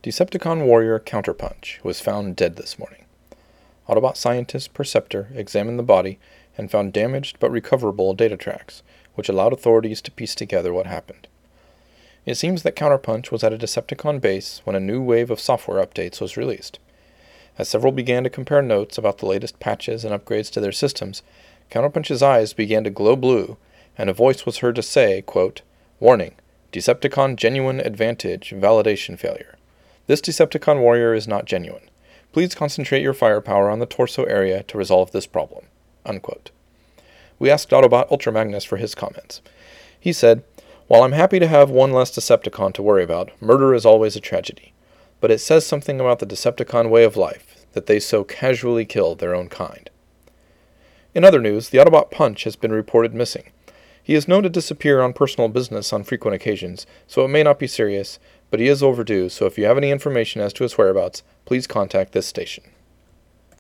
Decepticon warrior Counterpunch was found dead this morning. Autobot scientist Perceptor examined the body and found damaged but recoverable data tracks, which allowed authorities to piece together what happened. It seems that Counterpunch was at a Decepticon base when a new wave of software updates was released. As several began to compare notes about the latest patches and upgrades to their systems, Counterpunch's eyes began to glow blue, and a voice was heard to say, quote, "Warning, Decepticon genuine advantage validation failure. This Decepticon warrior is not genuine. Please concentrate your firepower on the torso area to resolve this problem." Unquote. We asked Autobot Ultramagnus for his comments. He said, "While I'm happy to have one less Decepticon to worry about, murder is always a tragedy. But it says something about the Decepticon way of life, that they so casually kill their own kind." In other news, the Autobot Punch has been reported missing. He is known to disappear on personal business on frequent occasions, so it may not be serious, but he is overdue, so if you have any information as to his whereabouts, please contact this station.